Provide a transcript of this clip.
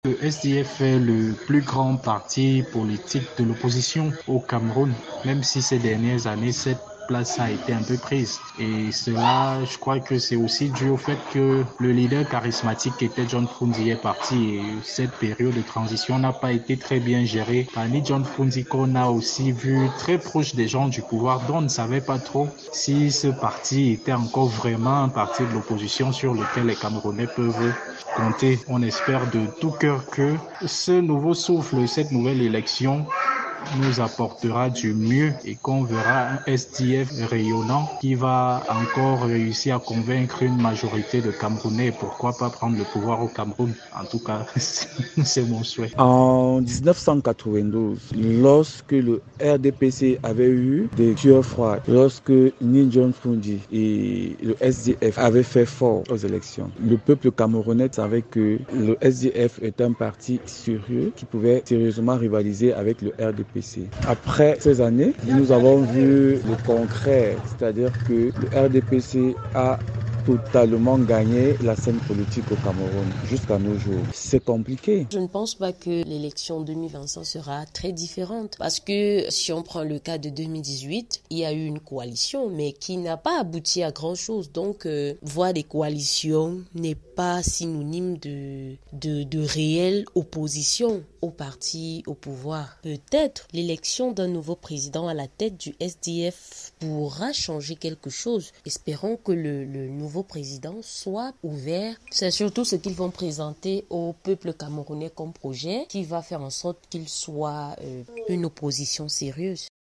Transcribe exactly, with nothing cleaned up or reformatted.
Le S D F est le plus grand parti politique de l'opposition au Cameroun, même si ces dernières années, cette place a été un peu prise. Et cela, je crois que c'est aussi dû au fait que le leader charismatique qui était John Frounzi est parti et cette période de transition n'a pas été très bien gérée par ni John Frounzi qu'on a aussi vu très proche des gens du pouvoir dont on ne savait pas trop si ce parti était encore vraiment un parti de l'opposition sur lequel les Camerounais peuvent compter. On espère de tout cœur que ce nouveau souffle, cette nouvelle élection nous apportera du mieux et qu'on verra un S D F rayonnant qui va encore réussir à convaincre une majorité de Camerounais et pourquoi pas prendre le pouvoir au Cameroun. En tout cas, c'est mon souhait. En dix-neuf cent quatre-vingt-douze, lorsque le R D P C avait eu des tueurs froids, lorsque Ni John Frounzi et le S D F avaient fait fort aux élections, le peuple camerounais savait que le S D F est un parti sérieux qui pouvait sérieusement rivaliser avec le R D P C. Après ces années, nous avons vu le concret, c'est-à-dire que le R D P C a totalement gagné la scène politique au Cameroun jusqu'à nos jours. C'est compliqué. Je ne pense pas que l'élection deux mille vingt-cinq sera très différente parce que si on prend le cas de deux mille dix-huit, il y a eu une coalition mais qui n'a pas abouti à grand chose. Donc, euh, voir des coalitions n'est pas synonyme de, de, de réelle opposition au parti au pouvoir. Peut-être l'élection d'un nouveau président à la tête du S D F pourra changer quelque chose. Espérons que le, le nouveau président soit ouvert. C'est surtout ce qu'ils vont présenter au peuple camerounais comme projet qui va faire en sorte qu'il soit euh, une opposition sérieuse.